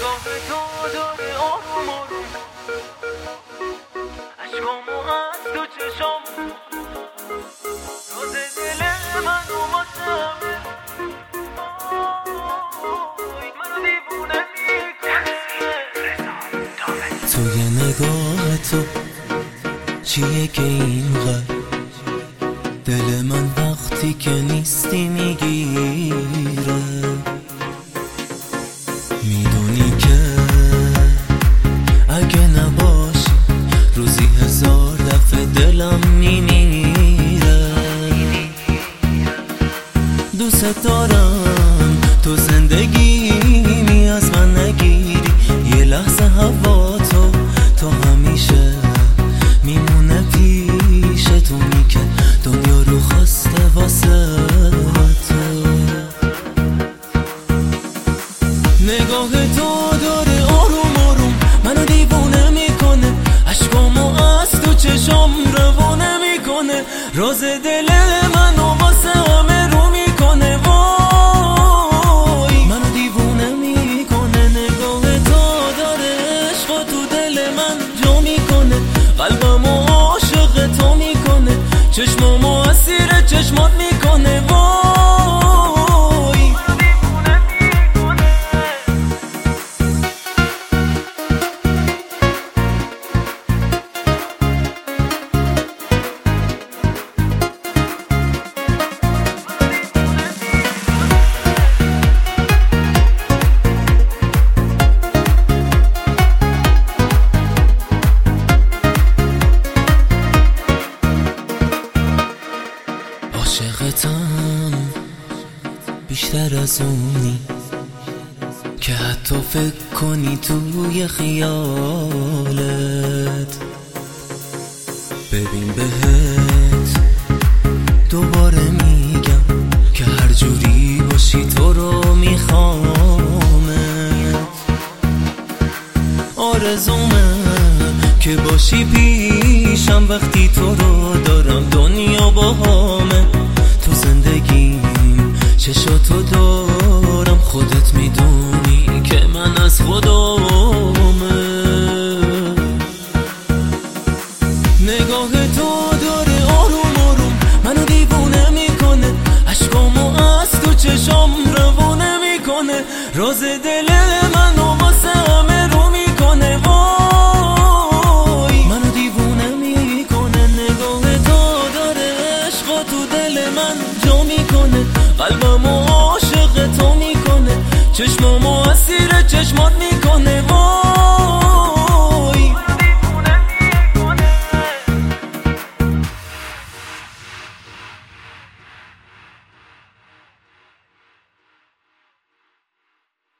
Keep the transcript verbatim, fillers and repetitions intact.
نگاه تو داره آروم آروم عشقامو از تو چشام راز دل منو واسه همه منو دیوونه میکنه. توی نگاه تو چیه که اینقدر دل من وقتی که نیستی میگیره؟ میدونی که اگه نباشی روزی هزار دفعه دلم میمیره. دوست دارم تو زندگیمی از من نگیری، یه لحظه هوا تو تو همیشه میمونه پیش تو، میگه دنیا رو خواسته واسه تو. نگاه تو داره آروم آروم منو دیوونه میکنه، عشقامو از تو چشام روونه میکنه، راز دل منو واسه همه رو میکنه. وای منو دیوونه میکنه. نگاه تو داره عشق تو دل من جا میکنه، قلبمو عاشق تو میکنه، چشمامو اسیر چشمات میکنه. وای عاشقتم بیشتر از اونی که حتی فکر کنی توی خیالت. ببین بهت دوباره میگم که هر جوری باشی تو رو میخوامت. آرزومه که باشی پیشم وقتی تو رو دارم، دنیا باهامه تو زندگیم، چشاتو دارم، خودت میدونی که من از خدامه. نگاه تو داره آروم آروم منو دیوونه میکنه، عشقامو از تو چشام روونه میکنه، راز دل منو واسه همه رو میکنه. وای منو دیوونه میکنه. نگاه تو داره عشق تو دل من جا میکنه، قلبمو عاشق تو میکنه، چشمامو اسیر چشمات